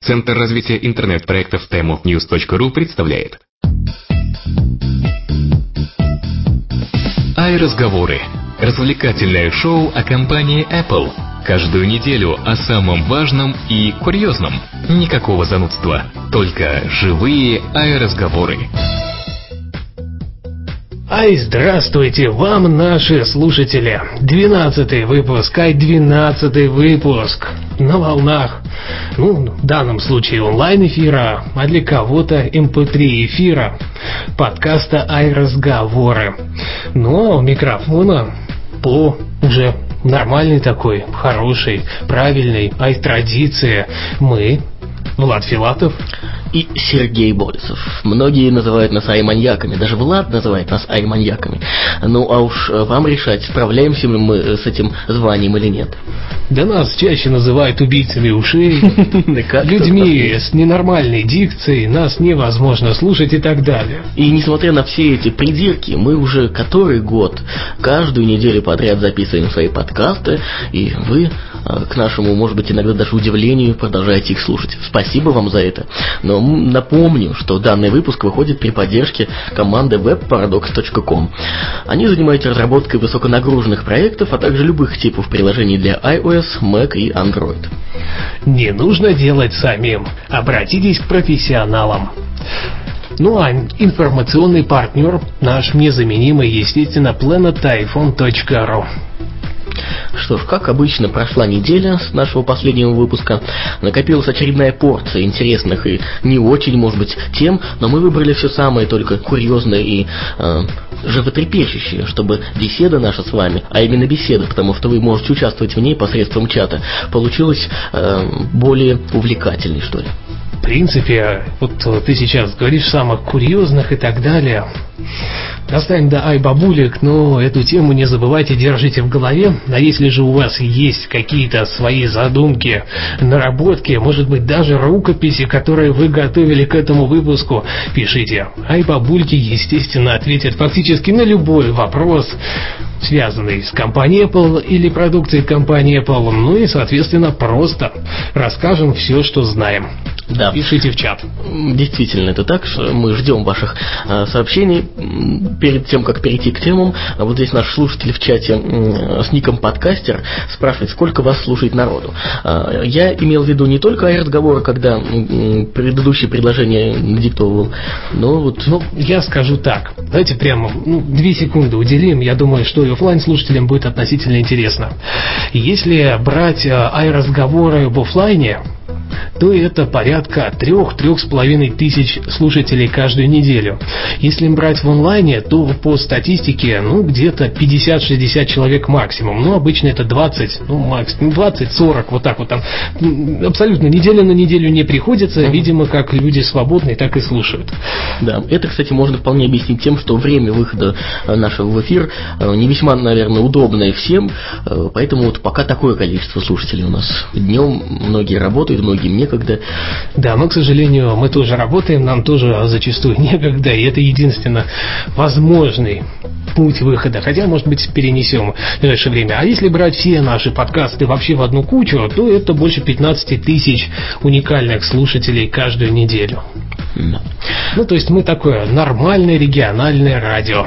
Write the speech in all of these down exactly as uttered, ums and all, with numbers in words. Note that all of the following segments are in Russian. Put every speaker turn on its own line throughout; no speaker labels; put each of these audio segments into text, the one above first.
Центр развития интернет-проектов time of news точка ру представляет iRazговоры. Развлекательное шоу о компании Apple. Каждую неделю о самом важном и курьезном. Никакого занудства, только живые iRazговоры.
Ай, здравствуйте вам, наши слушатели. Двенадцатый выпуск, ай, двенадцатый выпуск. На волнах, ну, в данном случае онлайн-эфира, а для кого-то эм пэ три эфира, подкаста iRazговоры. Но у микрофона по уже нормальной такой, хорошей, правильной ай-традиции мы, Влад Филатов
и Сергей Борисов. Многие называют нас ай-маньяками, даже Влад называет нас ай-маньяками. Ну а уж вам решать, справляемся ли мы с этим званием или нет.
Да нас чаще называют убийцами ушей, людьми с ненормальной дикцией, нас невозможно слушать и так далее.
И несмотря на все эти придирки, мы уже который год, каждую неделю подряд записываем свои подкасты, и вы, к нашему, может быть, иногда даже удивлению, продолжаете их слушать. Спасибо вам за это. Но напомню, что данный выпуск выходит при поддержке команды веб парадокс точка ком. Они занимаются разработкой высоконагруженных проектов, а также любых типов приложений для iOS, Mac и Android.
Не нужно делать самим. Обратитесь к профессионалам. Ну а информационный партнер наш незаменимый, естественно, планет айфон точка ру.
Что ж, как обычно, прошла неделя с нашего последнего выпуска. Накопилась очередная порция интересных и не очень, может быть, тем, но мы выбрали все самое только курьезное и э, животрепещущее, чтобы беседа наша с вами, а именно беседа, потому что вы можете участвовать в ней посредством чата, получилась э, более увлекательной, что ли.
В принципе, вот ты сейчас говоришь самых курьезных и так далее. Достанем до ай-бабулек, но эту тему не забывайте, держите в голове. А если же у вас есть какие-то свои задумки, наработки, может быть даже рукописи, которые вы готовили к этому выпуску, пишите. Ай-бабульки, естественно, ответят фактически на любой вопрос, связанный с компанией Apple или продукцией компании Apple. Ну и, соответственно, просто расскажем все, что знаем.
Да.
Пишите в чат.
Действительно, это так, что мы ждем ваших э, сообщений. Перед тем, как перейти к темам, вот здесь наш слушатель в чате э, с ником подкастер спрашивает, сколько вас слушает народу. Э, я имел в виду не только ай-разговоры, когда э, предыдущее предложение диктовал, но вот...
Ну, я скажу так. Давайте прямо ну, две секунды уделим. Я думаю, что и офлайн-слушателям будет относительно интересно. Если брать э, ай-разговоры в офлайне, то это порядка трех-трех с половиной тысяч слушателей каждую неделю. Если брать в онлайне, то по статистике, ну, где-то пятьдесят-шестьдесят человек максимум. Ну, обычно это двадцать, ну, максимум двадцать-сорок, вот так вот там. Абсолютно неделя на неделю не приходится, mm-hmm. видимо, как люди свободные, так и слушают.
Да, это, кстати, можно вполне объяснить тем, что время выхода нашего в эфир не весьма, наверное, удобное всем, поэтому вот пока такое количество слушателей у нас. Днем многие работают, многие некогда.
Да, но, к сожалению, мы тоже работаем, нам тоже зачастую некогда, и это единственно возможный путь выхода, хотя, может быть, перенесем в ближайшее время. А если брать все наши подкасты вообще в одну кучу, то это больше пятнадцать тысяч уникальных слушателей каждую неделю.
Да.
Ну, то есть мы такое нормальное региональное радио.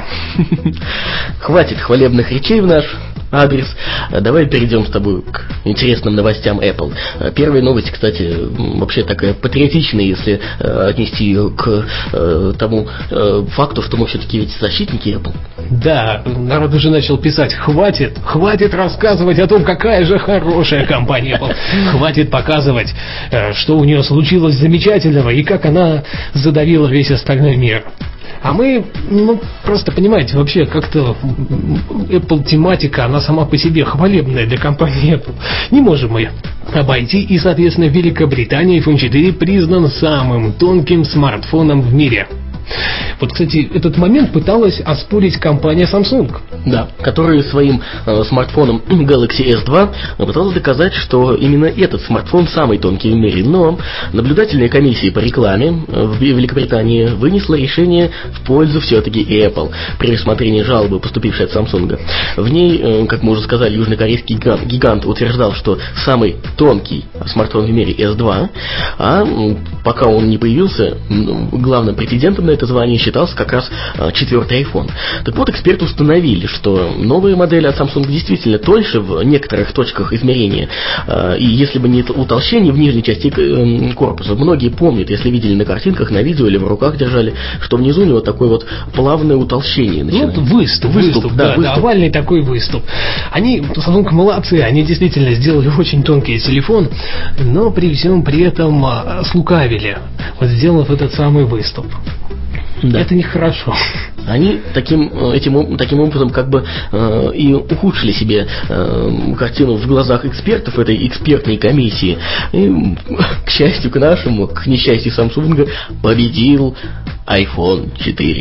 Хватит хвалебных речей в наш адрес. Давай перейдем с тобой к интересным новостям Apple. Первая новость, кстати, вообще такая патриотичная, если отнести ее к тому факту, что мы все-таки ведь защитники Apple.
Да, народ уже начал писать: хватит, хватит рассказывать о том, какая же хорошая компания Apple. Хватит показывать, что у нее случилось замечательного и как она задавила весь остальной мир. А мы, ну, просто, понимаете, вообще как-то Apple тематика, она сама по себе хвалебная для компании Apple. Не можем мы обойти, и, соответственно, в Великобритании айфон четыре признан самым тонким смартфоном в мире. Вот, кстати, этот момент пыталась оспорить компания Samsung.
Да, которая своим э, смартфоном Galaxy эс два пыталась доказать, что именно этот смартфон самый тонкий в мире. Но наблюдательная комиссия по рекламе в Великобритании вынесла решение в пользу все-таки Apple при рассмотрении жалобы, поступившей от Samsung. В ней, э, как мы уже сказали, южнокорейский гигант, гигант утверждал, что самый тонкий смартфон в мире эс два, а пока он не появился, главным претендентом на это звание считался как раз четвертый iPhone. Так вот, эксперты установили, что новые модели от Samsung действительно тоньше в некоторых точках измерения. И если бы не утолщение в нижней части корпуса, многие помнят, если видели на картинках, на видео или в руках держали, что внизу у него такое вот плавное утолщение начинается.
Ну, выступ, выступ, выступ, да, да, выступ. Да, овальный такой выступ. Они, Samsung молодцы, они действительно сделали очень тонкий телефон, но при всем при этом слукавили, вот сделав этот самый выступ. Да. Это нехорошо.
Они таким, этим, таким образом как бы э, и ухудшили себе э, картину в глазах экспертов этой экспертной комиссии. И, к счастью, к нашему, к несчастью Samsung, победил айфон четыре.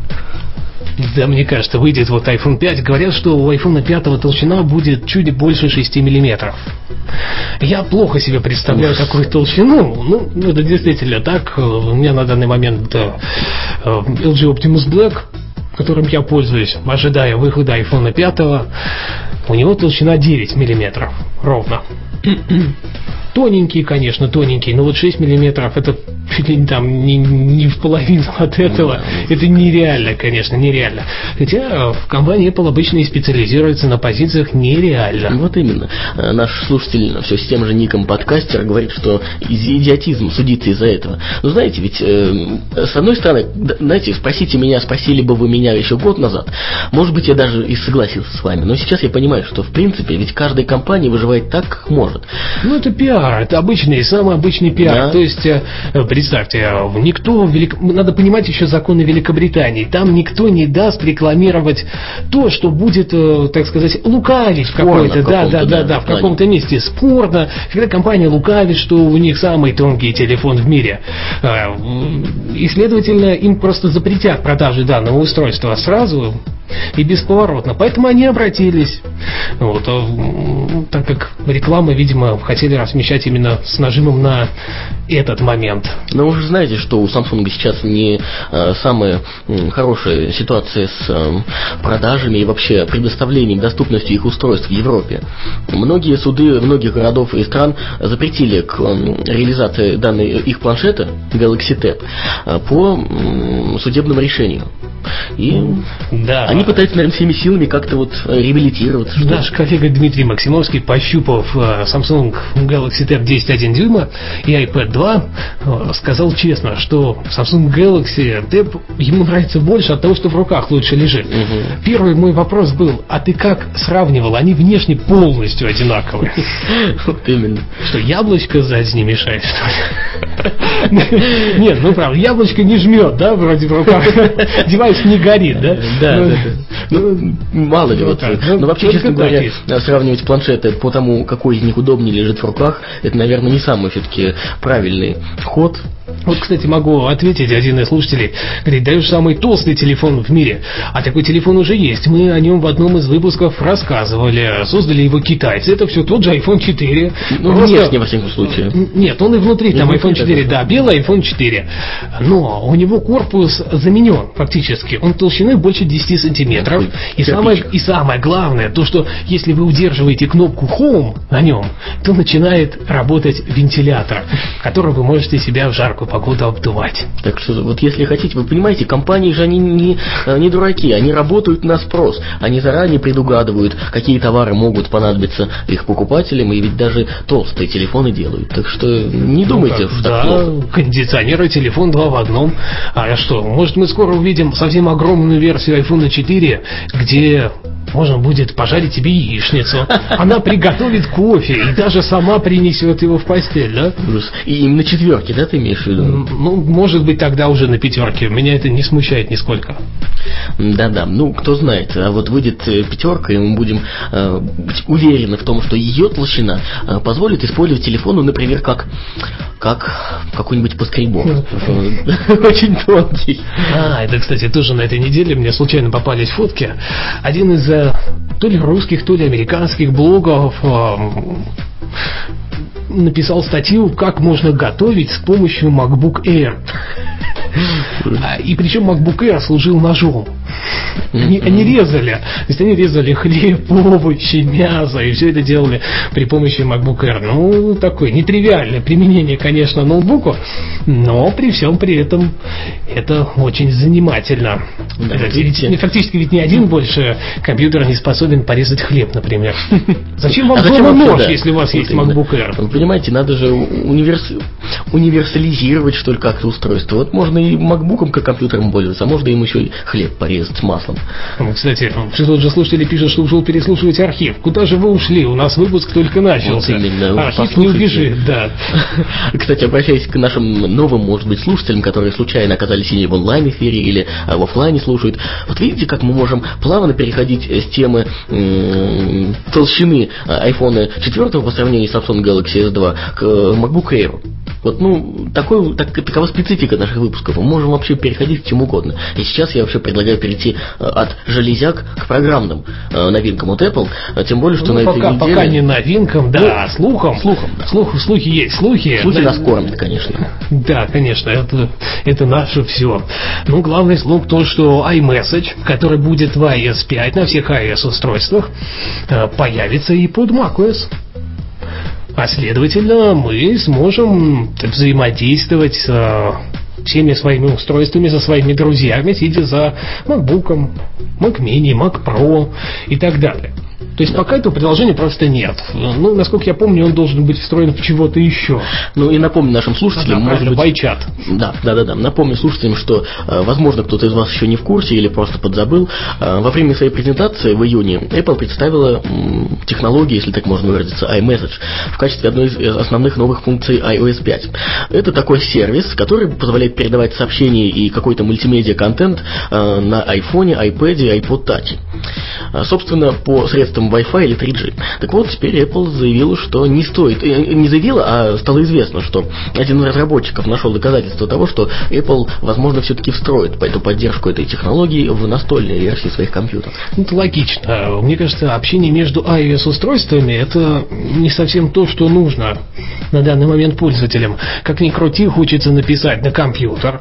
Да, мне кажется, выйдет вот айфон пять. Говорят, что у айфона пять толщина будет чуть больше шести миллиметров. Я плохо себе представляю такую толщину. Ну, это действительно так. У меня на данный момент эл джи Optimus Black, которым я пользуюсь, ожидая выхода айфона пять. У него толщина девять миллиметров ровно. Тоненький, конечно, тоненький, но вот шесть миллиметров это чуть ли там не, не в половину от этого. Это нереально, конечно, нереально. Хотя в компании Apple обычно и специализируется на позициях нереально.
Вот именно. Наш слушатель все с тем же ником подкастер говорит, что идиотизм судиться из-за этого. Но знаете, ведь э, с одной стороны, знаете, спросите меня, спросили бы вы меня еще год назад, может быть, я даже и согласился с вами. Но сейчас я понимаю, что в принципе, ведь каждая компания выживает так, как может.
Ну, это пиар. Это обычный, самый обычный пиар. Да. То есть, представьте, никто, Велик... надо понимать еще законы Великобритании. Там никто не даст рекламировать то, что будет, так сказать, лукавить в какой-то, да, да, да, да, в каком-то месте спорно. Когда компания лукавит, что у них самый тонкий телефон в мире, и, следовательно, им просто запретят продажи данного устройства сразу и бесповоротно. Поэтому они обратились. Вот, так как реклама, видимо, хотели размещать именно с нажимом на этот момент.
Но вы же знаете, что у Samsung сейчас не э, самая э, хорошая ситуация с э, продажами и вообще предоставлением, доступностью их устройств в Европе. Многие суды многих городов и стран запретили к э, реализации данной их планшета Galaxy Tab э, по э, судебному решению. И да. Они пытаются, наверное, всеми силами как-то вот реабилитироваться.
Наш коллега Дмитрий Максимовский, пощупав Samsung Galaxy Tab десять целых один дюйма и iPad два, сказал честно, что Samsung Galaxy Tab ему нравится больше от того, что в руках лучше лежит. Угу. Первый мой вопрос был: а ты как сравнивал? Они внешне полностью одинаковые.
Вот именно.
Что, яблочко сзади не мешает, что ли? Нет, ну правда, яблочко не жмет, да, вроде в руках. Девайс не горит, да?
Да, да, да. Ну, мало ли, вот. Но вообще, честно говоря, сравнивать планшеты по тому, какой из них удобнее лежит в руках, это, наверное, не самый все-таки правильный ход.
Вот, кстати, могу ответить, один из слушателей говорит: даешь самый толстый телефон в мире. А такой телефон уже есть. Мы о нем в одном из выпусков рассказывали. Создали его китайцы. Это все тот же айфон четыре.
Ну, просто... внешне, во всяком случае.
Нет, он и внутри, и там внутри айфон четыре, да, белый айфон четыре. Но у него корпус заменен фактически. Он толщиной больше десяти сантиметров. И самое, и самое главное, то, что если вы удерживаете кнопку Home на нем, то начинает работать вентилятор, который вы можете себя в жаркую погоду обдувать.
Так что вот если хотите, вы понимаете, компании же они не, не дураки, они работают на спрос, они заранее предугадывают, какие товары могут понадобиться их покупателям, и ведь даже толстые телефоны делают. Так что не думайте, ну, что
да,
так плохо.
Кондиционер и телефон два в одном. А что, может мы скоро увидим совсем огромную версию айфон четыре, где можно будет пожарить тебе яичницу. Она приготовит кофе и даже сама принесет его в постель, да?
И именно четверки, да, ты имеешь в виду?
Ну, может быть, тогда уже на пятерке. Меня это не смущает нисколько.
Да-да, ну, кто знает. А вот выйдет пятерка, и мы будем э, быть уверены в том, что ее толщина э, позволит использовать телефон, ну, например, как, как какой-нибудь поскребок. Очень тонкий.
А, это, кстати, тоже на этой неделе мне случайно попались фотки. Один из то ли русских, то ли американских блогов написал статью, как можно готовить с помощью MacBook Air. И причем MacBook Air служил ножом. Они, они резали. То есть они резали хлеб, овощи, мясо, и все это делали при помощи MacBook Air. Ну, такое нетривиальное применение, конечно, ноутбуку, но при всем при этом это очень занимательно. Да, это, ведь, фактически ведь ни один больше компьютер не способен порезать хлеб, например. Зачем вам а дома нож, да, если у вас вот есть именно. MacBook Air?
Вы понимаете, надо же универс... универсализировать, что ли, как-то устройство. Вот можно и MacBook'ом как компьютером пользоваться, а можно им еще и хлеб порезать с маслом.
Кстати, тот же слушатели пишут, что ушел переслушивать архив. Куда же вы ушли? У нас выпуск только начался. Вот именно, архив не убежит, да.
Кстати, обращаясь к нашим новым, может быть, слушателям, которые случайно оказались или в онлайн-эфире, или в офлайне слушают. Вот видите, как мы можем плавно переходить с темы м- толщины айфона четвертого по сравнению с Samsung Galaxy эс два к MacBook Air. Вот, ну, такой, так, такова специфика наших выпусков. Мы можем вообще переходить к чему угодно. И сейчас я вообще предлагаю перейти от железяк к программным э, новинкам от Apple. Тем более, что
ну,
на
пока,
этой неделе...
Пока не новинкам, да, ну, слухам. Слухам, да. Слух, слухи есть, слухи.
Слухи да, нас кормят, конечно.
Да, конечно, это, это наше все. Ну, главный слух то, что iMessage, который будет в ай эс пять на всех iOS-устройствах, появится и под macOS. А следовательно, мы сможем взаимодействовать с всеми своими устройствами, со своими друзьями, сидя за MacBook'ом, Mac Mini, Mac Pro и так далее. То есть да. Пока этого приложения просто нет. Ну, насколько я помню, он должен быть встроен в чего-то еще.
Ну и напомню нашим слушателям,
да, может быть... iChat.
Да, да, да, да. Напомню слушателям, что, возможно, кто-то из вас еще не в курсе или просто подзабыл. Во время своей презентации в июне Apple представила м, технологию, если так можно выразиться, iMessage в качестве одной из основных новых функций ай о эс пять. Это такой сервис, который позволяет передавать сообщения и какой-то мультимедиа-контент на iPhone, iPad и iPod Touch. Собственно, по средствам Wi-Fi или три джи. Так вот, теперь Apple заявила, что не стоит, не заявила, а стало известно, что один из разработчиков нашел доказательство того, что Apple, возможно, все-таки встроит эту поддержку этой технологии в настольные версии своих компьютеров.
Это логично. Мне кажется, общение между iOS-устройствами это не совсем то, что нужно на данный момент пользователям. Как ни крути, хочется написать на компьютер.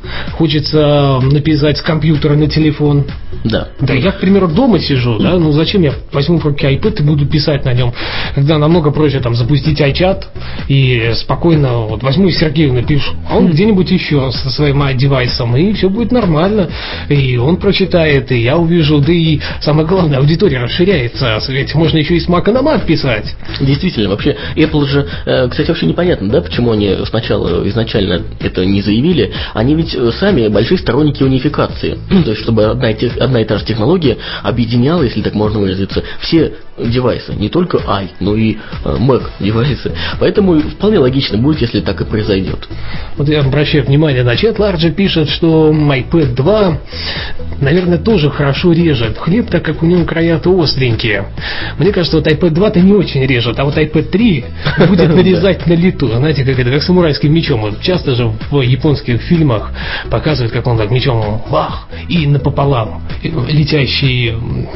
Хочется написать с компьютера на телефон.
Да.
Да, я, к примеру, дома сижу, да, ну зачем я возьму в руки iPad и буду писать на нем, когда намного проще там запустить iChat и спокойно вот возьму и Сергею напишу, а он где-нибудь еще со своим девайсом, и все будет нормально, и он прочитает, и я увижу, да и самое главное, аудитория расширяется, ведь можно еще и с Mac на Mac писать.
Действительно, вообще, Apple же, кстати, вообще непонятно, да, почему они сначала изначально это не заявили, они ведь сами большие сторонники унификации, то есть чтобы одна, одна и та же технология объединяла, если так можно выразиться, все девайсы, не только i, но и Mac девайсы. Поэтому вполне логично будет, если так и произойдет.
Вот я обращаю внимание на чат, Ларджи пишет, что iPad два, наверное, тоже хорошо режет хлеб, так как у него края-то остренькие. Мне кажется, вот iPad два-то не очень режет, а вот iPad три будет нарезать на лету. Знаете, как это, как самурайским мечом. Часто же в японских фильмах показывают, как он так мечом бах, и напополам летящий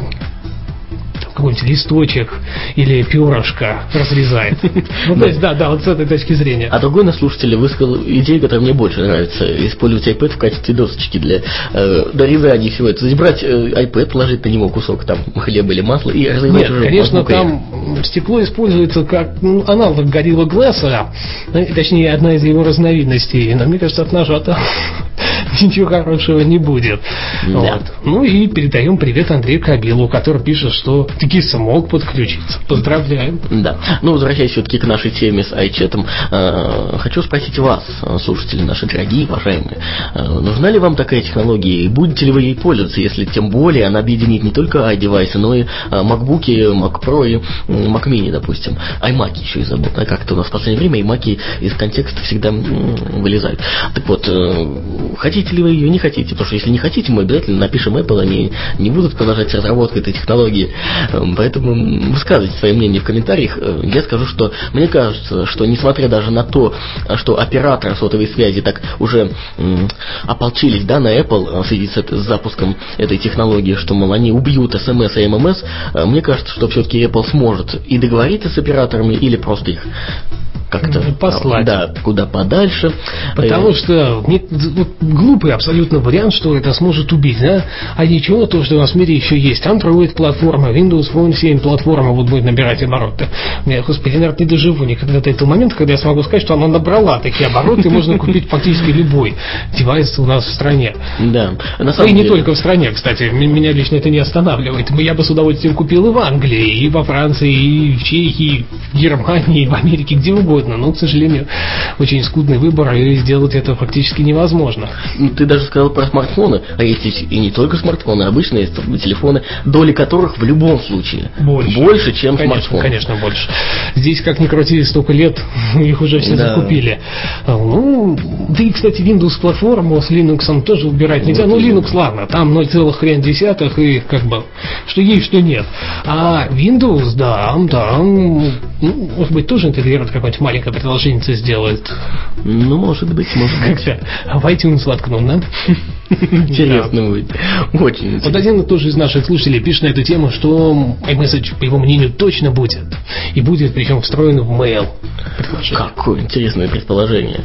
какой-нибудь листочек или перышко разрезает. Ну, то есть, да, да, вот с этой точки зрения.
А другой наш слушатель высказал идею, которая мне больше нравится. Использовать iPad в качестве досочки для э, дорезания всего этого. То есть брать э, iPad, положить на него кусок там хлеба или масла и разрезать.
Нет, уже конечно, там стекло используется как ну, аналог Gorilla Glass, точнее, одна из его разновидностей. Но мне кажется, от ножа-то ничего хорошего не будет. Да. Вот. Ну и передаем привет Андрею Кабилу, который пишет, что таки смог подключиться. Поздравляем.
Да. Ну, возвращаясь все-таки к нашей теме с iChat'ом, э, хочу спросить вас, слушатели наши дорогие, уважаемые, э, нужна ли вам такая технология и будете ли вы ей пользоваться, если тем более она объединит не только i-девайсы, но и э, MacBook, Mac Pro и э, Mac Mini, допустим. iMac еще и забыл. А как-то у нас в последнее время iMac из контекста всегда э, вылезают. Так вот, э, хотите хотите ли вы ее, не хотите. Потому что если не хотите, мы обязательно напишем Apple, они не будут продолжать разработку этой технологии. Поэтому высказывайте свои мнения в комментариях. Я скажу, что мне кажется, что несмотря даже на то, что операторы сотовой связи так уже м, ополчились, да, на Apple в связи с, это, с запуском этой технологии, что, мол, они убьют эс эм эс и эм эм эс, мне кажется, что все-таки Apple сможет и договориться с операторами, или просто их как-то
послать.
Да, куда подальше.
Потому э... что нет, вот, глупый абсолютно вариант, что это сможет убить, да? А ничего, то, что у нас в мире еще есть Android платформа, Windows Phone семь платформа вот будет набирать обороты. Я, господи, наверное, не доживу никогда до этого момента, когда я смогу сказать, что она набрала такие обороты, и можно купить фактически любой девайс у нас в стране.
Да.
И не только в стране, кстати, меня лично это не останавливает. Я бы с удовольствием купил и в Англии, и во Франции, и в Чехии, и в Германии, и в Америке, где угодно. Но, к сожалению, очень скудный выбор, и сделать это фактически невозможно.
Ты даже сказал про смартфоны, а есть и не только смартфоны, обычные телефоны, доли которых в любом случае
больше,
больше чем
конечно,
смартфон.
Конечно, больше. Здесь, как ни крути, столько лет их уже все да. закупили. Ну, да и, кстати, Windows платформу с Linux тоже убирать нельзя. Ну, Linux, ладно, там ноль целых хрен десятых, и как бы, что есть, что нет. А Windows, да, там, ну, может быть, тоже интегрирует какой-нибудь маленькое приложение сделает.
Ну, может быть, может быть.
А в iTunes воткнул, да?
Интересно будет. Очень интересно.
Вот один тоже из наших слушателей пишет на эту тему, что iMessage, по его мнению, точно будет. И будет, причем, встроен в Mail.
Какое интересное предположение.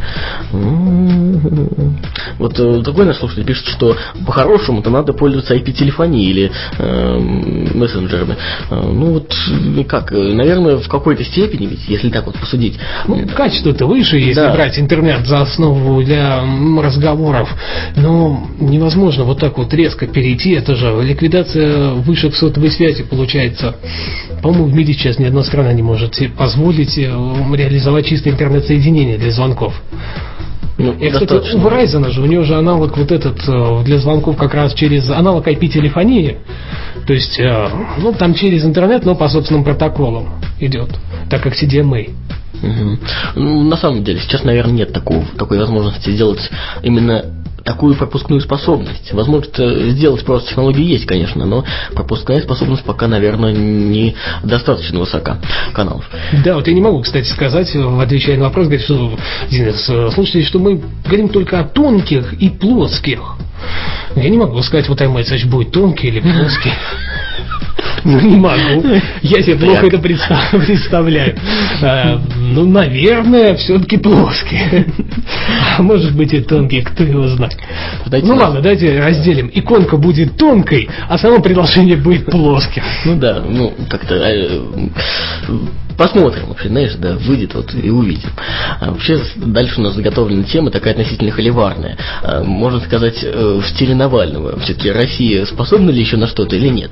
Вот такой наш слушатель пишет, что по-хорошему-то надо пользоваться ай пи-телефонией или э, мессенджерами. Ну вот как, наверное, в какой-то степени, ведь, если так вот посудить.
Ну, качество-то выше, если да. брать интернет за основу для разговоров. Но невозможно вот так вот резко перейти. Это же ликвидация вышек сотовой связи получается. По-моему, в мире сейчас ни одна страна не может себе позволить реализовать чистое интернет-соединение для звонков. Ну, и, кстати, у Verizon же, у него же аналог вот этот для звонков как раз через аналог ай пи-телефонии. То есть, ну, там через интернет, но по собственным протоколам идет, так как си ди эм эй.
Угу. Ну, на самом деле, сейчас, наверное, нет такого, такой возможности сделать именно такую пропускную способность. Возможно, сделать просто технологию есть, конечно, но пропускная способность пока, наверное, не достаточно высока каналов.
Да, вот я не могу, кстати, сказать, отвечая на вопрос, говорит, что один из слушателей, что мы говорим только о тонких и плоских. Я не могу сказать, вот iMessage будет тонкий или плоский. Ну, не могу. Я себе плохо это представляю. А, ну, наверное, все-таки плоский. А может быть и тонкий, кто его знает. Дайте ну, ладно, давайте разделим. Иконка будет тонкой, а само приложение будет плоским.
Ну, да, ну, как-то... Посмотрим вообще, знаешь, да, выйдет вот и увидим. А вообще, дальше у нас заготовлена тема такая относительно холиварная. А, можно сказать, в стиле Навального. Все-таки Россия способна ли еще на что-то или нет?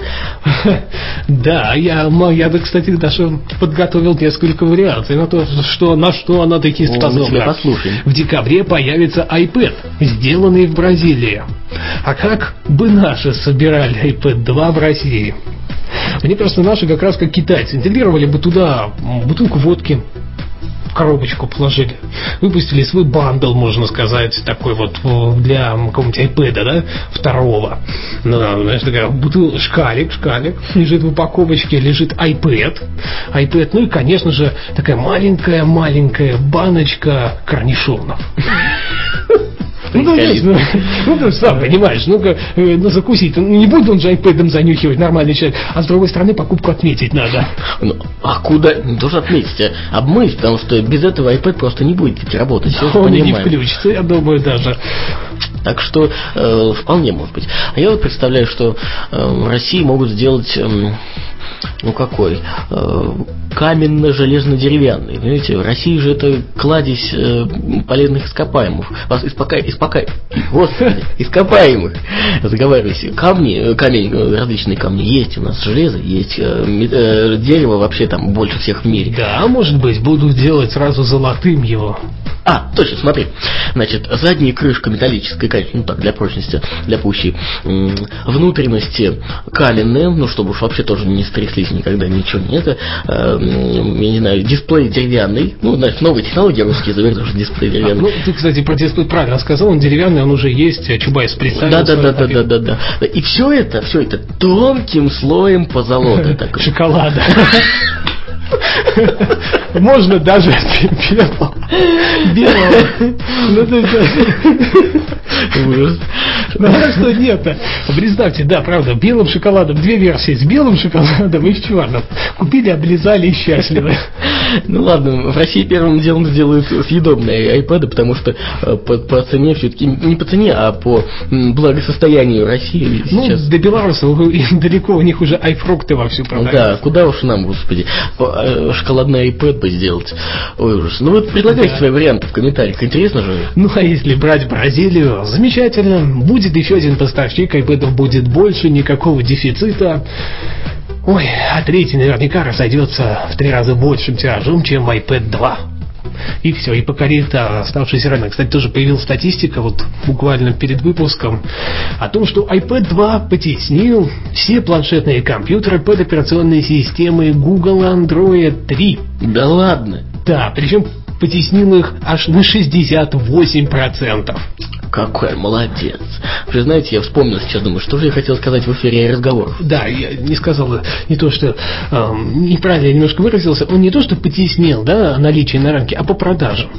Да, я, я кстати, даже подготовил несколько вариаций на то, что, на что она таки способна.
Послушаем.
В декабре появится iPad, сделанный в Бразилии. А как бы наши собирали айпэд два в России? Они просто наши как раз как китайцы. Интегрировали бы туда бутылку водки, в коробочку положили, выпустили свой бандл, можно сказать, такой вот для какого-нибудь айпэда, да, второго. Ну, знаешь, такая бутылка, шкалик, шкалик, лежит в упаковочке, лежит iPad, iPad, ну и, конечно же, такая маленькая-маленькая баночка корнишонов. Ну, конечно, ну, ты сам понимаешь, ну-ка, ну, закусить, ну, не будет он же айпэдом занюхивать, нормальный человек, а с другой стороны покупку отметить надо.
Ну, а куда, ну, тоже отметить, а обмыть, потому что без этого iPad просто не будет работать, все же
он
понимаем.
Не включится, я думаю, даже.
Так что, э, вполне может быть. А я вот представляю, что э, в России могут сделать... Э, ну какой? Э, каменно-железно-деревянный. Понимаете, в России же это кладезь э, полезных ископаемых. Испока... Испока... Господи, ископаемых. Заговариваюсь. Камни, камень, различные камни есть у нас. Железо есть. Э, э, дерево вообще там больше всех в мире.
Да, может быть, будут делать сразу золотым его.
А, точно, смотри. Значит, задняя крышка металлическая, конечно, ну так, для прочности, для пущей. Внутренности каменные, ну, чтобы уж вообще тоже не стряслись никогда, ничего нет. Я не знаю, дисплей деревянный. Ну, значит, новые технологии русские заверят, что дисплей деревянный.
А, ну, ты, кстати, про дисплей правильно сказал, он деревянный, он уже есть, Чубайс представил.
Да, да, да, да, да, да, да. И все это, все это тонким слоем позолоты.
Шоколада. Можно даже белого. Белого. Ну, то есть... Ужас. Ну, а что нет-то? Представьте, да, правда, белым шоколадом, две версии, с белым шоколадом и с черным. Купили, облизали и счастливы.
Ну ладно, в России первым делом сделают съедобные айпэды, потому что по, по цене все-таки, не по цене, а по благосостоянию России
ну,
сейчас.
До белорусов далеко, у них уже айфрукты вовсю продаются.
Да, куда уж нам, господи, шоколадный айпэд бы сделать. Ой, ужас. Ну вот предлагайте да. свои варианты в комментариях, интересно же.
Ну а если брать Бразилию, замечательно, будет еще один поставщик, айпэдов будет больше, никакого дефицита. Ой, а третий наверняка разойдется в три раза большим тиражом, чем iPad два. И все, и покорит оставшийся рынок. Кстати, тоже появилась статистика, вот буквально перед выпуском, о том, что iPad два потеснил все планшетные компьютеры под операционной системой Google Android три.
Да ладно?
Да, причем потеснил их аж на шестьдесят восемь процентов.
Какой молодец. Вы знаете, я вспомнил сейчас, думаю, что же я хотел сказать в эфире разговоров.
Да, я не сказал не то, что э, неправильно я немножко выразился, он не то, что потеснил, да, наличие на рынке, а по продажам.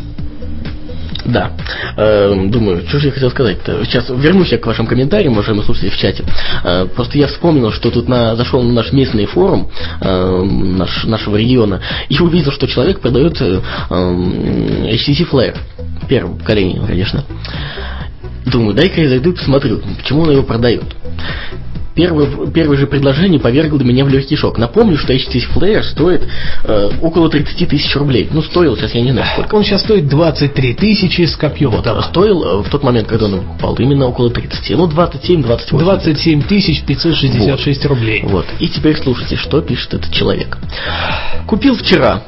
Да, э, думаю, что же я хотел сказать-то. Сейчас вернусь я к вашим комментариям, уважаемые слушатели, в чате. Э, просто я вспомнил, что тут на, зашел на наш местный форум э, наш, нашего региона и увидел, что человек продает э, э, эйч ти си Flare. Первого поколения, конечно. Думаю, дай-ка я зайду и посмотрю, почему он его продает. Первое, первое же предложение повергло меня в легкий шок. Напомню, что эйч ти си Flare стоит э, около тридцать тысяч рублей. Ну, стоил, сейчас я не знаю сколько.
Он сейчас стоит двадцать три тысячи с копьем.
Вот, а стоил э, в тот момент, когда он его покупал, именно около тридцати. Ну, двадцать семь - двадцать восемь.
двадцать семь тысяч пятьсот шестьдесят шесть вот. Рублей.
Вот. И теперь слушайте, что пишет этот человек. Купил вчера.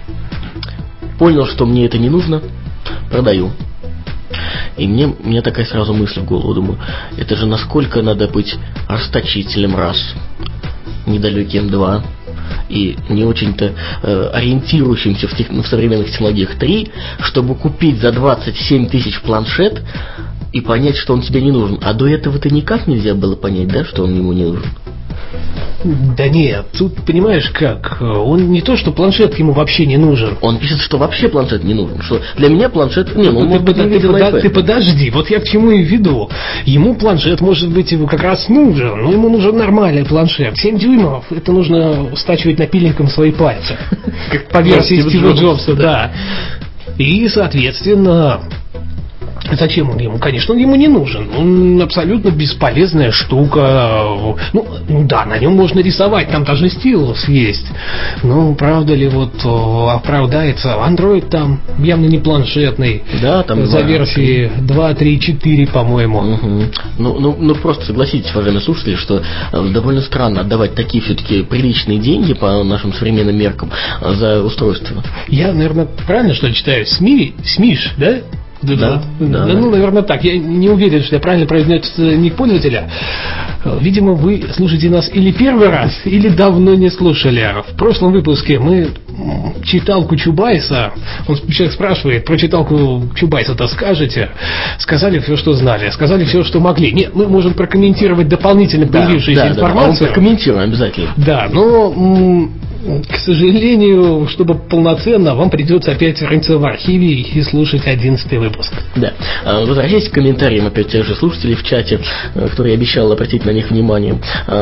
Понял, что мне это не нужно. Продаю. И мне, мне такая сразу мысль в голову, думаю, это же насколько надо быть расточителем раз, недалеким два, и не очень-то э, ориентирующимся в, тех, в современных технологиях три, чтобы купить за двадцать семь тысяч планшет и понять, что он тебе не нужен. А до этого-то никак нельзя было понять, да, что он ему не нужен.
Да нет, тут понимаешь как, он не то, что планшет ему вообще не нужен.
Он пишет, что вообще планшет не нужен, что для меня планшет... Не, ну,
ты,
может быть,
ты,
не
ты,
под...
ты подожди, вот я к чему и веду. Ему планшет, может быть, его как раз нужен, но ему нужен нормальный планшет. семь дюймов, это нужно стачивать напильником свои пальцы. Как по версии Стива Джобса, да. И, соответственно... Зачем он ему? Конечно, он ему не нужен. Он абсолютно бесполезная штука. Ну, да, на нем можно рисовать, там даже стилус есть. Но правда ли вот оправдается? Android там явно не планшетный.
Да, там
за версии два, три, четыре, по-моему.
Угу. Ну, ну, ну, просто согласитесь, уважаемые слушатели, что довольно странно отдавать такие все-таки приличные деньги по нашим современным меркам за устройство.
Я, наверное, правильно что ли читаю? СМИ, СМИШ, да? Да, да, да, да, ну, наверное, так. Я не уверен, что я правильно произнес ник пользователя. Видимо, вы слушаете нас или первый раз, или давно не слушали. В прошлом выпуске мы читалку Чубайса, он человек спрашивает, про читалку Чубайса-то скажете? Сказали все, что знали, сказали все, что могли. Нет, мы можем прокомментировать дополнительно появившуюся да, да, информацию. Да,
прокомментируем обязательно.
Да, но... К сожалению, чтобы полноценно, вам придется опять рыться в архиве и слушать одиннадцатый выпуск.
Да. Возвращаясь к комментариям опять тех же слушателей в чате, которые обещал обратить на них внимание.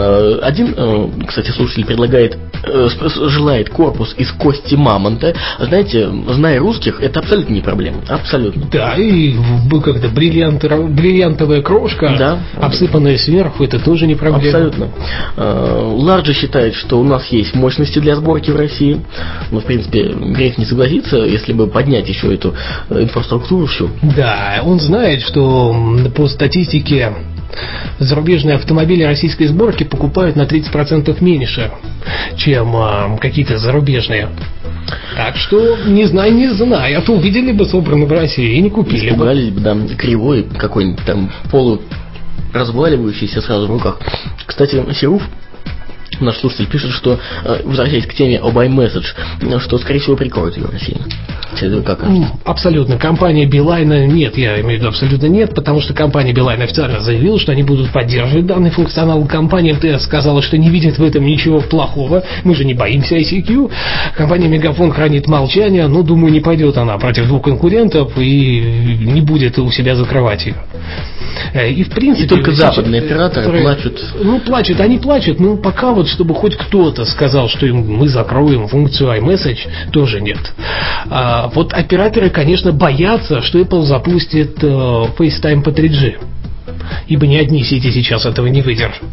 Один, кстати, слушатель предлагает, желает корпус из кости мамонта. Знаете, зная русских, это абсолютно не проблема. Абсолютно.
Да, и как-то бриллиант, бриллиантовая крошка, да, обсыпанная сверху, это тоже не проблема.
Абсолютно. Ларджи считает, что у нас есть мощности для сборки в России. Ну, в принципе, грех не согласиться, если бы поднять еще эту инфраструктуру всю.
Да, он знает, что по статистике зарубежные автомобили российской сборки покупают на тридцать процентов меньше, чем а, какие-то зарубежные. Так что, не знаю, не знаю, а то увидели бы собранные в России и не купили бы.
Испугались бы, да, кривой какой-нибудь там полу разваливающийся сразу в руках. Кстати, Серов, наш слушатель, пишет, что, возвращаясь к теме об iMessage, что, скорее всего, прикроют ее в России. Как?
Абсолютно. Компания Билайна нет, я имею в виду абсолютно нет, потому что компания Билайн официально заявила, что они будут поддерживать данный функционал. Компания МТС сказала, что не видит в этом ничего плохого. Мы же не боимся ай си кью. Компания Мегафон хранит молчание, но, думаю, не пойдет она против двух конкурентов и не будет у себя закрывать ее. И, в принципе,
и только западные операторы которые, плачут.
Ну, плачут, они плачут, но пока вот, чтобы хоть кто-то сказал, что им, мы закроем функцию iMessage, тоже нет. А, вот операторы, конечно, боятся, что Apple запустит э, FaceTime по три джи. Ибо ни одни сети сейчас этого не выдержат.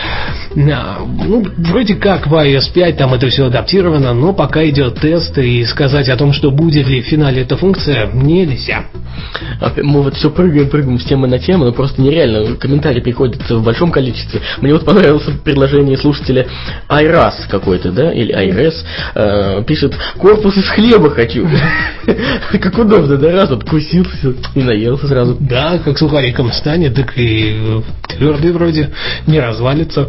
Ну, вроде как в ай о эс пять там это все адаптировано, но пока идет тест, и сказать о том, что будет ли в финале эта функция, нельзя.
Мы вот все прыгаем, прыгаем с темы на тему, но просто нереально. Комментарии приходят в большом количестве. Мне вот понравилось предложение слушателя Айрас какой-то, да, или Айрес, э, пишет: корпус из хлеба хочу. Как удобно, да, раз откусился и наелся сразу.
Да, как сухариком станет, так и твердый вроде, не развалится.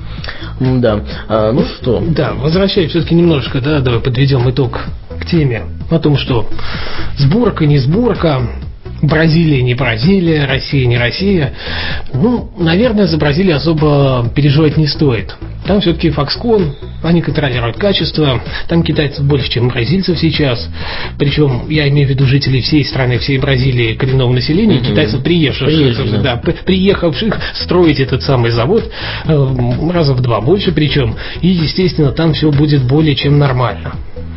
Да, а, ну что?
Да, возвращаясь все-таки немножко, да, давай подведем итог к теме о том, что сборка, не сборка, Бразилия, не Бразилия, Россия, не Россия. Ну, наверное, за Бразилию особо переживать не стоит. Там все-таки Foxconn, они контролируют качество. Там китайцев больше, чем бразильцев сейчас. Причем, я имею в виду жителей всей страны, всей Бразилии, коренного населения, mm-hmm. китайцев, приехавших, да, приехавших строить этот самый завод э, раза в два больше причем. И, естественно, там все будет более чем нормально.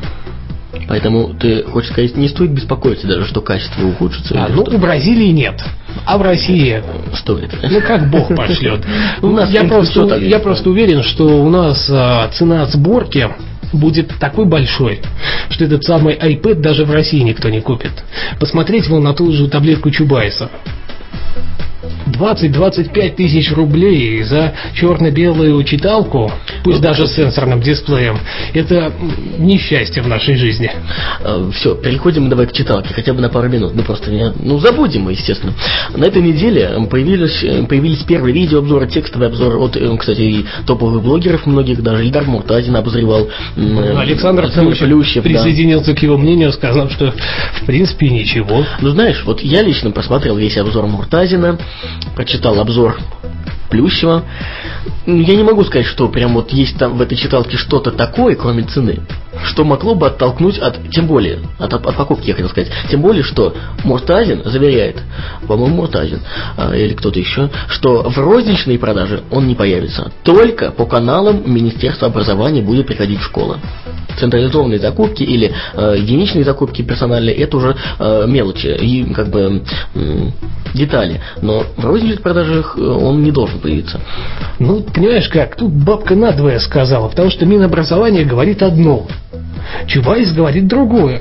Поэтому ты хочешь сказать, не стоит беспокоиться даже, что качество ухудшится?
А, ну,
что?
В Brazилии нет. А в России...
Стоит.
Ну, как Бог пошлет. Я просто, я просто уверен, что у нас а, цена сборки будет такой большой, что этот самый iPad даже в России никто не купит. Посмотреть вон на ту же таблетку Чубайса. двадцать-двадцать пять тысяч рублей за черно-белую читалку, пусть даже с сенсорным дисплеем, это несчастье в нашей жизни.
Все, переходим давай к читалке, хотя бы на пару минут. Ну просто не, ну забудем мы, естественно. На этой неделе появились, появились первые видеообзоры, текстовый обзор от, кстати, и топовых блогеров многих, даже Ильдар Муртазин обозревал.
Александр, Александр Плющев, Плющев присоединился да. к его мнению, сказав, что в принципе ничего.
Ну знаешь, вот я лично посмотрел весь обзор Муртазина, прочитал обзор Плющева. Я не могу сказать, что прям вот есть там в этой читалке что-то такое, кроме цены, что могло бы оттолкнуть от, тем более, от, от покупки, я хотел сказать, тем более, что Муртазин заверяет, по-моему, Муртазин, а, или кто-то еще, что в розничной продаже он не появится, только по каналам Министерства образования будет приходить в школы. Централизованные закупки или э, единичные закупки персональные, это уже э, мелочи и как бы э, детали, но в розничных продажах он не должен появиться.
Ну, понимаешь как, тут бабка надвое сказала, потому что Минобразование говорит одно, Чубайс говорит другое.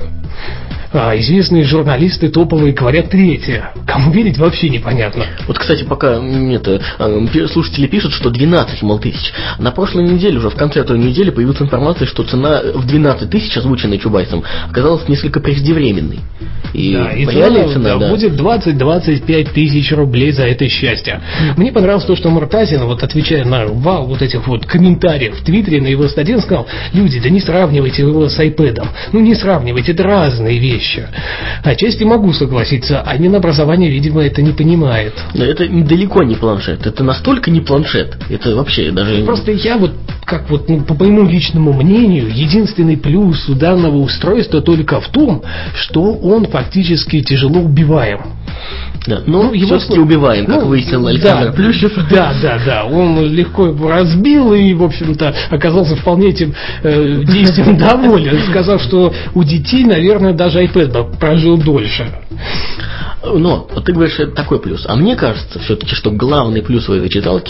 А известные журналисты топовые говорят третье. Кому верить вообще непонятно.
Вот, кстати, пока это, слушатели пишут, что двенадцать, мол, тысяч. На прошлой неделе, уже в конце той недели, появилась информация, что цена в двенадцать тысяч, озвученная Чубайсом, оказалась несколько преждевременной. И,
да, и цена, цена да, да. будет двадцать-двадцать пять тысяч рублей за это счастье. Мне понравилось то, что Муртазин, вот отвечая на вал вот этих вот комментариев в Твиттере на его статье, сказал: люди, да не сравнивайте его с iPad'ом. Ну не сравнивайте, это разные вещи. Отчасти могу согласиться, а Минобразование, видимо, это не понимает.
Но это далеко не планшет, это настолько не планшет, это вообще даже...
Просто я вот, как вот, ну, по моему личному мнению, единственный плюс у данного устройства только в том, что он фактически тяжело убиваем.
Да, но ну, его все-таки убиваем, как ну, выяснил Александр
да,
Плющев.
Да, да, да, он легко его разбил и, в общем-то, оказался вполне этим э, действием доволен, сказав, что у детей, наверное, даже iPad прожил дольше.
Но, вот ты говоришь, это такой плюс. А мне кажется, все-таки, что главный плюс в этой читалке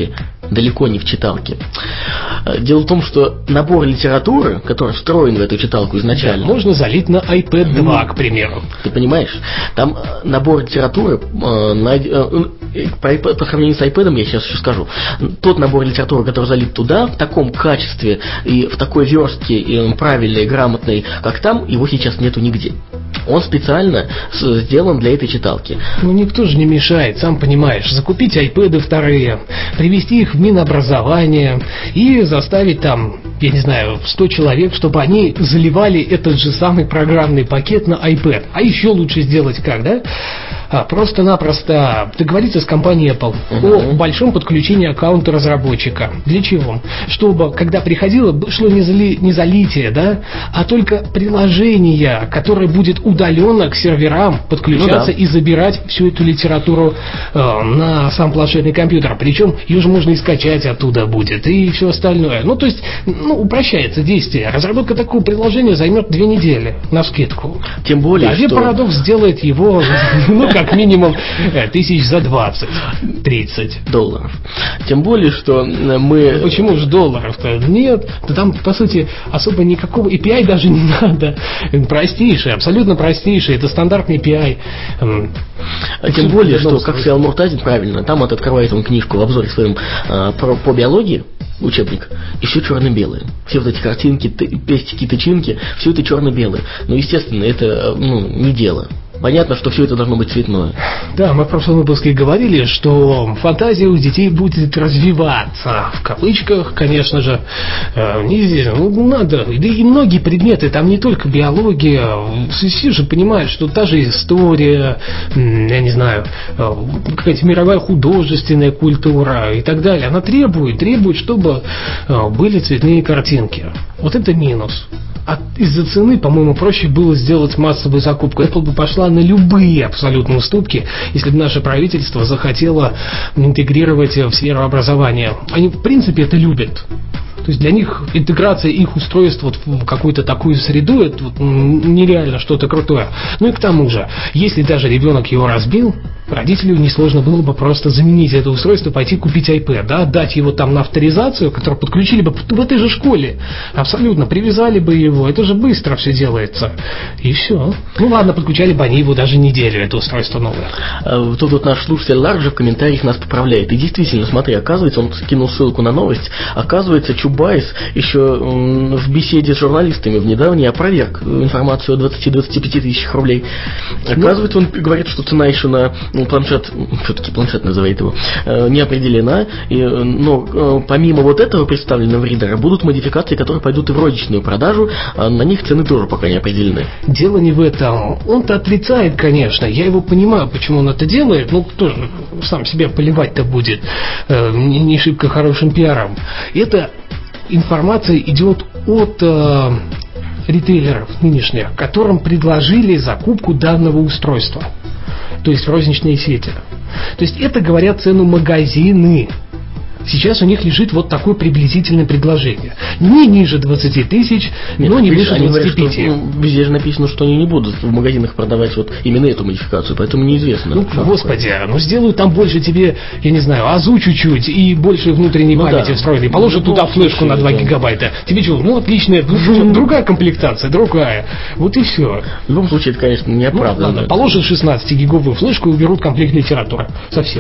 далеко не в читалке. Дело в том, что набор литературы, который встроен в эту читалку изначально...
Да, можно залить на ай пэд два, к примеру.
Ты понимаешь? Там набор литературы, э, на, э, по, по сравнению с iPad, я сейчас еще скажу, тот набор литературы, который залит туда, в таком качестве и в такой верстке и правильной, грамотной, как там, его сейчас нету нигде. Он специально сделан для этой читалки.
Ну, никто же не мешает, сам понимаешь, закупить айпэды вторые, привезти их в Минобразование и заставить там, я не знаю, сто человек, чтобы они заливали этот же самый программный пакет на iPad. А еще лучше сделать как, да? А, просто-напросто договориться с компанией Apple uh-huh. о большом подключении аккаунта разработчика. Для чего? Чтобы, когда приходило, шло не, зали, не залитие, да, а только приложение, которое будет удаленно к серверам подключаться ну, да. и забирать всю эту литературу э, на сам планшетный компьютер. Причем ее же можно и скачать оттуда будет, и все остальное. Ну, то есть, ну, упрощается действие. Разработка такого приложения займет две недели, навскидку.
Тем более,
да,
что...
Парадокс сделает его, ну, как минимум тысяч за двадцать тридцать
долларов. Тем более, что мы...
Почему же долларов-то? Нет, да там, по сути, особо никакого эй пи ай даже не надо. Простейший, абсолютно простейший. Это стандартный эй пи ай.
А тем более, что, как сказал Муртазин правильно, там вот открывает он книжку в обзоре своем э, по, по биологии, учебник, и все черно-белое. Все вот эти картинки, пестики, тычинки, все это черно-белое. Но, естественно, это ну, не дело. Понятно, что все это должно быть цветное.
Да, мы в прошлом выпуске говорили, что фантазия у детей будет развиваться. В кавычках, конечно же. Не, ну, надо. Да и многие предметы, там не только биология. Все же понимают, что та же история, я не знаю, какая-то мировая художественная культура и так далее. Она требует, требует, чтобы были цветные картинки. Вот это минус. А из-за цены, по-моему, проще было сделать массовую закупку. Apple бы пошла на любые абсолютно уступки, если бы наше правительство захотело интегрировать в сферу образования. Они, в принципе, это любят. То есть для них интеграция их устройств вот в какую-то такую среду, это вот нереально что-то крутое. Ну и к тому же, если даже ребенок его разбил, родителю несложно было бы просто заменить это устройство, пойти купить iPad, да, отдать его там на авторизацию, которую подключили бы в этой же школе. Абсолютно, привязали бы его, это же быстро все делается. И все. Ну ладно, подключали бы они его даже неделю, это устройство новое.
Тут вот наш слушатель Ларджи в комментариях нас поправляет. И действительно, смотри, оказывается, он кинул ссылку на новость, оказывается, Чубайс еще в беседе с журналистами в недавней опроверг информацию о двадцати-двадцати пяти тысячах рублей. Оказывается, он говорит, что цена еще на планшет, все-таки планшет называет его, не определена, и, но помимо вот этого представленного ридера будут модификации, которые пойдут и в розничную продажу, а на них цены тоже пока не определены.
Дело не в этом. Он-то отрицает, конечно, я его понимаю, почему он это делает, ну кто же сам себя поливать-то будет э, не, не шибко хорошим пиаром. Это информация идет от э, ритейлеров нынешних, которым предложили закупку данного устройства. То есть в розничные сети. То есть это, говорят, цену магазины. Сейчас у них лежит вот такое приблизительное предложение. Не ниже двадцати тысяч, Нет, но не выше двадцати пяти.
Говорят, что, ну, везде же написано, что они не будут в магазинах продавать вот именно эту модификацию, поэтому неизвестно.
Ну, господи, такое. Ну сделают там больше тебе, я не знаю, АЗУ чуть-чуть и больше внутренней ну, памяти да. встроенной. Положат ну, туда флешку на два гигабайта. Тебе что, ну отличная, другая комплектация, другая. Вот и все.
В любом случае, это, конечно, не оправданно. Ну, ладно,
положат шестнадцатигиговую флешку и уберут комплект литературы. Совсем.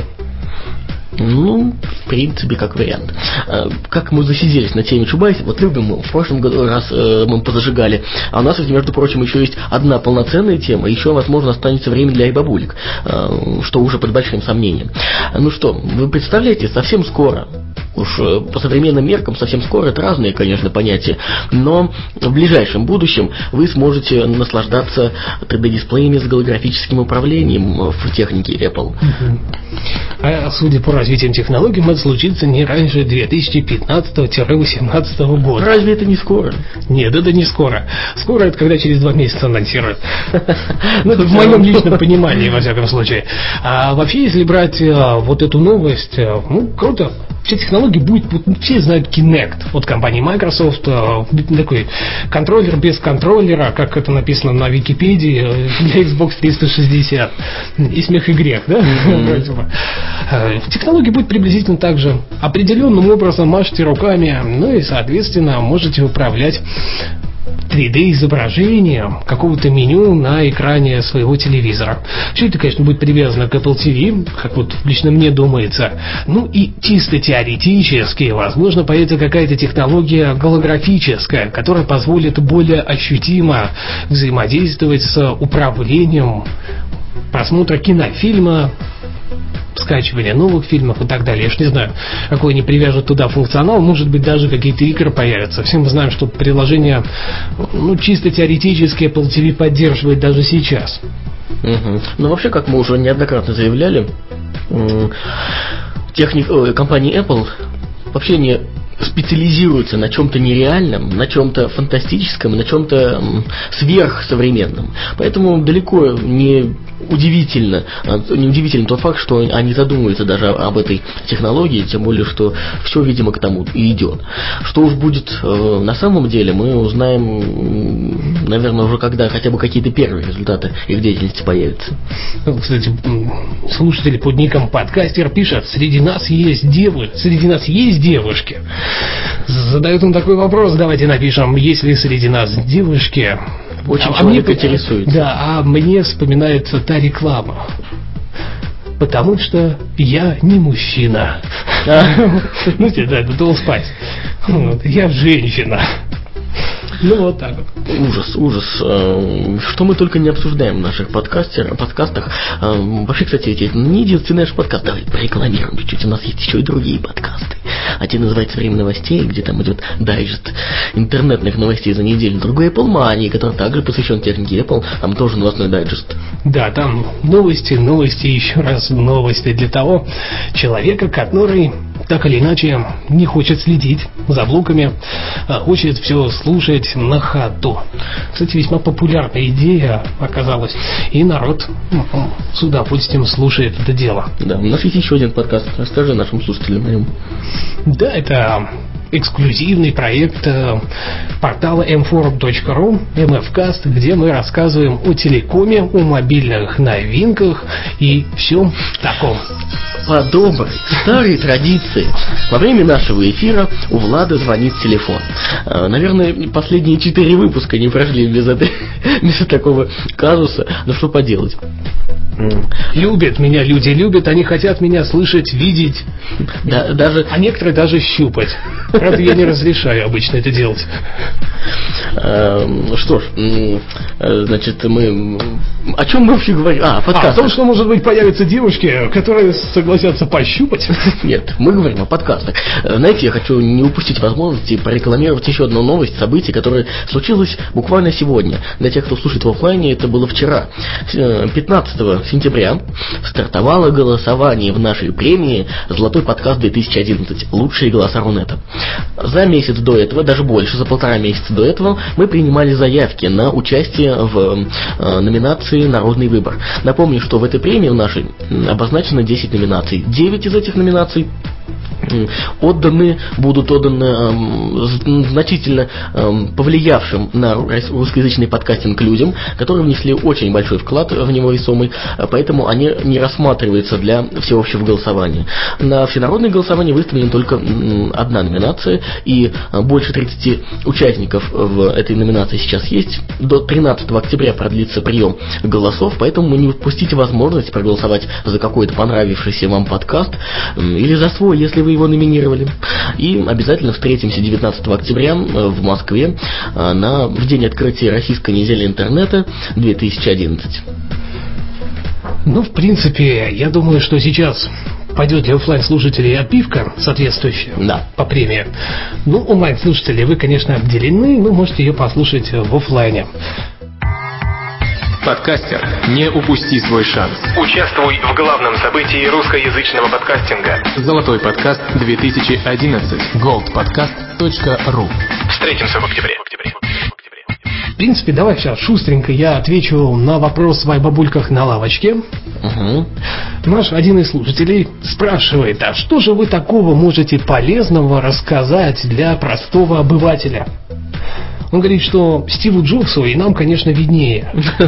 Ну, в принципе, как вариант. Как мы засиделись на теме Чубайса, вот любим мы, в прошлом году раз мы позажигали, а у нас, между прочим, еще есть одна полноценная тема, еще, возможно, останется время для айбабулек, что уже под большим сомнением. Ну что, вы представляете, совсем скоро, уж по современным меркам совсем скоро, это разные, конечно, понятия, но в ближайшем будущем вы сможете наслаждаться три дэ-дисплеями с голографическим управлением в технике Apple.
Uh-huh. А судя по развитием технологий, это случится не раньше две тысячи пятнадцатого — восемнадцатого года.
Разве это не скоро?
Нет, это не скоро. Скоро это когда через два месяца анонсируют. Ну, это в моем личном понимании, во всяком случае. А вообще, если брать вот эту новость, ну, круто. Все технологии будут, все знают Kinect от компании Microsoft, такой контроллер без контроллера, как это написано на Википедии, для Xbox триста шестьдесят. И смех и грех, да? Mm-hmm. Технология будет приблизительно так же. Определенным образом машете руками, ну и, соответственно, можете управлять три дэ изображением какого-то меню на экране своего телевизора. Все это, конечно, будет привязано к Apple ти ви, как вот лично мне думается. Ну и чисто теоретически, возможно, появится какая-то технология голографическая, которая позволит более ощутимо взаимодействовать с управлением просмотра кинофильма, скачивание новых фильмов и так далее. Я ж не знаю, какой они привяжут туда функционал. Может быть, даже какие-то игры появятся. Все мы знаем, что приложение, ну, чисто теоретически Apple ти ви поддерживает даже сейчас.
Угу. Ну, вообще, как мы уже неоднократно заявляли, техник... Ой, компания Apple вообще не специализируется на чем-то нереальном, на чем-то фантастическом, на чем-то сверхсовременном. Поэтому далеко не удивительно, не удивительно тот факт, что они задумываются даже об этой технологии, тем более, что все, видимо, к тому и идет. Что уж будет э, на самом деле, мы узнаем, наверное, уже когда хотя бы какие-то первые результаты их деятельности появятся.
Кстати, слушатели под ником подкастер пишет: среди нас есть девы, среди нас есть девушки. Задает он такой вопрос, давайте напишем: есть ли среди нас девушки?
Очень
а,
человек
а мне,
интересуется.
Да, а мне вспоминается та реклама. Потому что я не мужчина. Ну, да, это Old Spice. Я женщина. Ну, вот так вот.
Ужас, ужас. Что мы только не обсуждаем в наших подкастах. Вообще, кстати, это не единственный наш подкаст. Давай порекламируем чуть-чуть. У нас есть еще и другие подкасты. Один называется «Время новостей», где там идет дайджест интернетных новостей за неделю. Другой Apple Money, который также посвящен технике Apple. Там тоже новостной дайджест.
Да, там новости, новости, еще раз новости для того человека, который так или иначе не хочет следить за блоками, а хочет все слушать на ходу. Кстати, весьма популярная идея оказалась, и народ с удовольствием слушает это дело.
Да, у нас есть еще один подкаст. Расскажи нашим слушателям о нем.
Да, это эксклюзивный проект портала эм форум точка ру, эм эф каст, где мы рассказываем о телекоме, о мобильных новинках и всем таком.
По доброй старой традиции, во время нашего эфира у Влада звонит телефон. Наверное, последние четыре выпуска не прошли без, этой, без такого казуса, но что поделать.
Любят меня люди, любят, они хотят меня слышать, видеть,
да, даже...
а некоторые даже щупать. Правда, я не разрешаю обычно это делать.
Что ж, значит, мы... О чем мы вообще говорим? А, подкаст.
А, о том, что, может быть, появятся девушки, которые согласятся пощупать.
Нет, мы говорим о подкастах. Знаете, я хочу не упустить возможности порекламировать еще одну новость, событие, которое случилось буквально сегодня. Для тех, кто слушает в офлайне, это было вчера. пятнадцатого сентября стартовало голосование в нашей премии «Золотой подкаст две тысячи одиннадцать. Лучшие голоса Рунета». За месяц до этого, даже больше, за полтора месяца до этого, мы принимали заявки на участие в э, номинации «Народный выбор». Напомню, что в этой премии в нашей обозначено десять номинаций. девять из этих номинаций отданы, будут отданы э, значительно э, повлиявшим на русскоязычный подкастинг людям, которые внесли очень большой вклад в него весомый, поэтому они не рассматриваются для всеобщего голосования. На всенародное голосование выставлена только э, одна номинация, и больше тридцати участников в этой номинации сейчас есть. До тринадцатого октября продлится прием голосов, поэтому не упустите возможность проголосовать за какой-то понравившийся вам подкаст э, или за свой, если вы его номинировали. И обязательно встретимся девятнадцатого октября в Москве на, в день открытия российской недели интернета две тысячи одиннадцать.
Ну, в принципе, я думаю, что сейчас пойдет для офлайн-слушателей отбивка соответствующая,
да,
по премии. Ну, онлайн-слушатели, вы, конечно, обделены, вы можете ее послушать в офлайне.
Подкастер, не упусти свой шанс.
Участвуй в главном событии русскоязычного подкастинга.
Золотой подкаст две тысячи одиннадцать. голд подкаст точка ру.
Встретимся в октябре.
В принципе, давай сейчас шустренько я отвечу на вопрос о бабульках на лавочке.
Угу.
Наш один из слушателей спрашивает: а что же вы такого можете полезного рассказать для простого обывателя? Он говорит, что Стиву Джобсу и нам, конечно, виднее.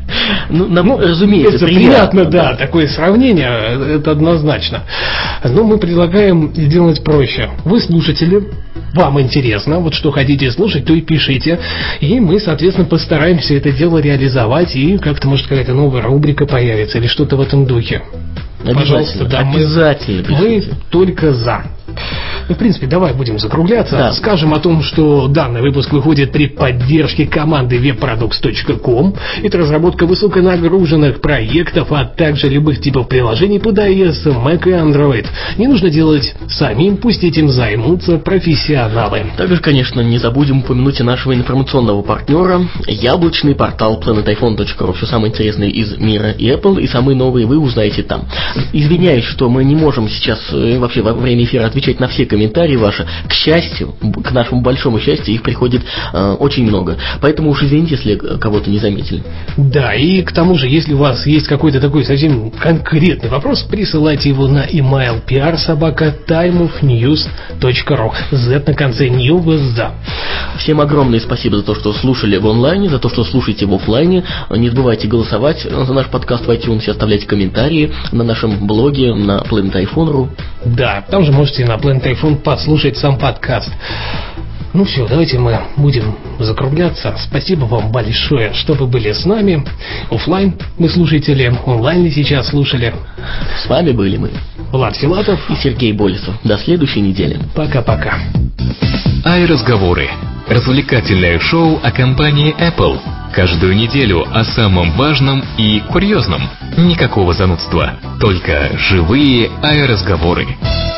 Ну, нам,
Ну,
разумеется,
это приятно, да, такое сравнение, это однозначно. Но мы предлагаем сделать проще. Вы слушатели, вам интересно, вот что хотите слушать, то и пишите. И мы, соответственно, постараемся это дело реализовать, и как-то, может, какая-то новая рубрика появится или что-то в этом духе. Пожалуйста, да,
обязательно
мы, мы только за. Ну, в принципе, давай будем закругляться. Да. Скажем о том, что данный выпуск выходит при поддержке команды веб-продукс точка ком. Это разработка высоконагруженных проектов, а также любых типов приложений под iOS, Mac и Android. Не нужно делать самим, пусть этим займутся профессионалы.
Также, конечно, не забудем упомянуть и нашего информационного партнера, яблочный портал планет айфон точка ру. Все самое интересное из мира и Apple, и самые новые вы узнаете там. Извиняюсь, что мы не можем сейчас вообще во время эфира отвечать на все комментарии ваши. К счастью, к нашему большому счастью, их приходит э, очень много. Поэтому уж извините, если кого-то не заметили.
Да, и к тому же, если у вас есть какой-то такой совсем конкретный вопрос, присылайте его на email пи ар собака тайм оф ньюс точка ру. Z на конце News, да.
Всем огромное спасибо за то, что слушали в онлайне, за то, что слушаете в офлайне. Не забывайте голосовать за наш подкаст в iTunes и оставлять комментарии на нашем блоге на планет айфон точка ру.
Да, там же можете на Planet iPhone послушать сам подкаст. Ну все, давайте мы будем закругляться. Спасибо вам большое, что вы были с нами. Оффлайн мы слушатели, онлайн ли сейчас слушали.
С вами были мы,
Влад Филатов
и Сергей Болесов. До следующей недели.
Пока-пока.
iRazговоры. Развлекательное шоу о компании Apple. Каждую неделю о самом важном и курьезном. Никакого занудства. Только живые iRazговоры.